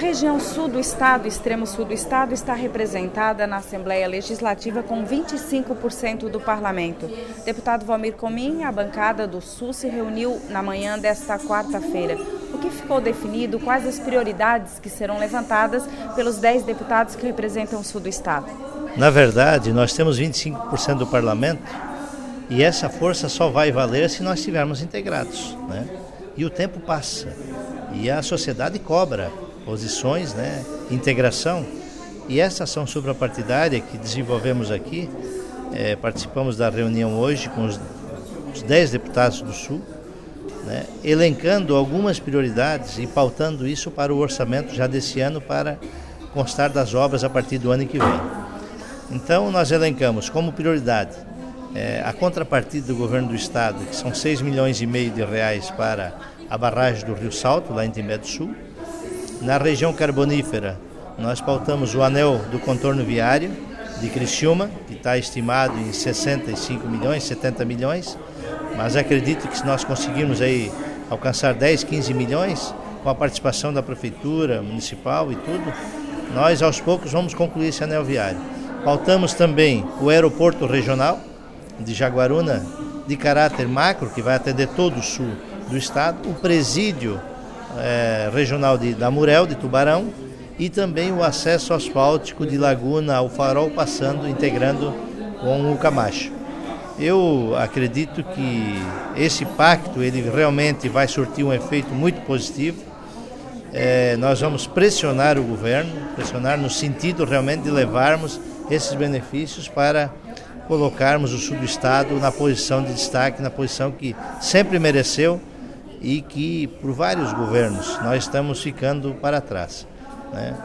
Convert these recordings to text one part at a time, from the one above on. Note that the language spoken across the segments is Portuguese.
região sul do estado, extremo sul do estado, está representada na Assembleia Legislativa com 25% do parlamento. Deputado Valmir Comin, a bancada do Sul se reuniu na manhã desta quarta-feira. O que ficou definido? Quais as prioridades que serão levantadas pelos 10 deputados que representam o sul do estado? Na verdade, nós temos 25% do parlamento e essa força só vai valer se nós estivermos integrados, né? E o tempo passa e a sociedade cobra posições, né? Integração. E essa ação suprapartidária que desenvolvemos aqui, participamos da reunião hoje com os 10 deputados do Sul, né? Elencando algumas prioridades e pautando isso para o orçamento já desse ano para constar das obras a partir do ano que vem. Então nós elencamos como prioridade a contrapartida do governo do estado, que são 6,5 milhões de reais para a barragem do Rio Salto, lá em Timbé do Sul. Na região carbonífera, nós pautamos o anel do contorno viário de Criciúma, que está estimado em 65 milhões, 70 milhões, mas acredito que se nós conseguirmos aí alcançar 10, 15 milhões, com a participação da prefeitura municipal e tudo, nós aos poucos vamos concluir esse anel viário. Pautamos também o aeroporto regional de Jaguaruna, de caráter macro, que vai atender todo o sul do estado, o presídio regional da Murel, de Tubarão, e também o acesso asfáltico de Laguna ao Farol, passando, integrando com o Camacho. Eu acredito que esse pacto ele realmente vai surtir um efeito muito positivo. Nós vamos pressionar o governo, pressionar no sentido realmente de levarmos esses benefícios para colocarmos o sul do estado na posição de destaque, na posição que sempre mereceu e que por vários governos nós estamos ficando para trás, né?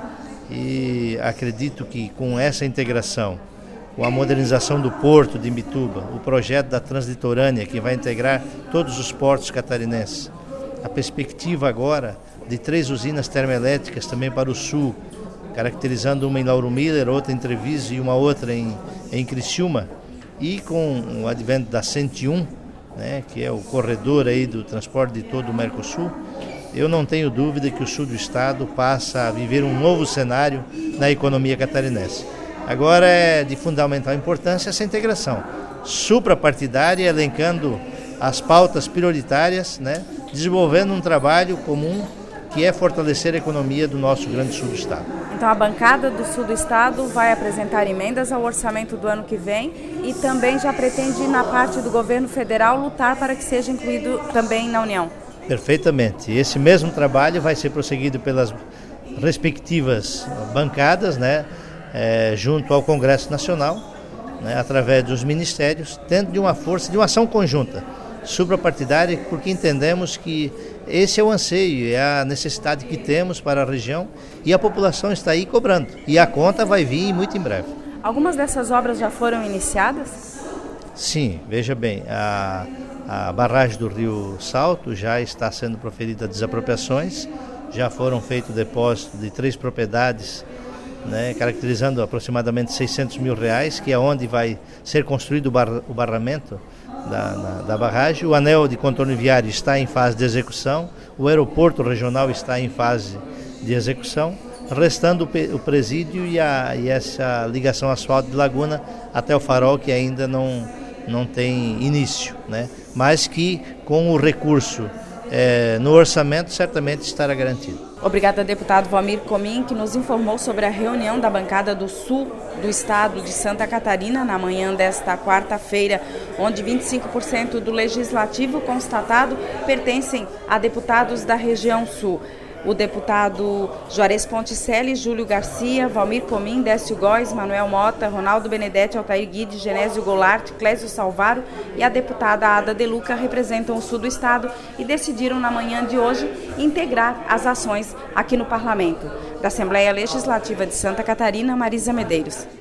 E acredito que com essa integração, com a modernização do porto de Imbituba, o projeto da Translitorânea que vai integrar todos os portos catarinenses, a perspectiva agora de 3 usinas termoelétricas também para o sul, caracterizando uma em Lauro Miller, outra em Treviso e uma outra em Criciúma, e com o advento da 101, né, que é o corredor aí do transporte de todo o Mercosul, eu não tenho dúvida que o sul do estado passa a viver um novo cenário na economia catarinense. Agora é de fundamental importância essa integração suprapartidária, elencando as pautas prioritárias, né, desenvolvendo um trabalho comum que é fortalecer a economia do nosso grande sul do estado. Então a bancada do sul do estado vai apresentar emendas ao orçamento do ano que vem e também já pretende, na parte do governo federal, lutar para que seja incluído também na União. Perfeitamente. Esse mesmo trabalho vai ser prosseguido pelas respectivas bancadas, né, junto ao Congresso Nacional, né, através dos ministérios, dentro de uma força, de uma ação conjunta, suprapartidária, porque entendemos que esse é o anseio, é a necessidade que temos para a região e a população está aí cobrando. E a conta vai vir muito em breve. Algumas dessas obras já foram iniciadas? Sim, veja bem, a barragem do Rio Salto já está sendo proferida desapropriações, já foram feitos depósitos de 3 propriedades, né, caracterizando aproximadamente 600 mil reais, que é onde vai ser construído o barramento da barragem. O anel de contorno viário está em fase de execução, o aeroporto regional está em fase de execução, restando o presídio e essa ligação asfalto de Laguna até o Farol, que ainda não tem início, né? Mas que com o recurso no orçamento certamente estará garantido. Obrigada, deputado Valmir Comin, que nos informou sobre a reunião da bancada do Sul do estado de Santa Catarina na manhã desta quarta-feira, onde 25% do legislativo constatado pertencem a deputados da região Sul. O deputado Juarez Ponticelli, Júlio Garcia, Valmir Comin, Décio Góes, Manuel Mota, Ronaldo Benedetti, Altair Guide, Genésio Goulart, Clésio Salvaro e a deputada Ada De Luca representam o sul do estado e decidiram na manhã de hoje integrar as ações aqui no parlamento. Da Assembleia Legislativa de Santa Catarina, Marisa Medeiros.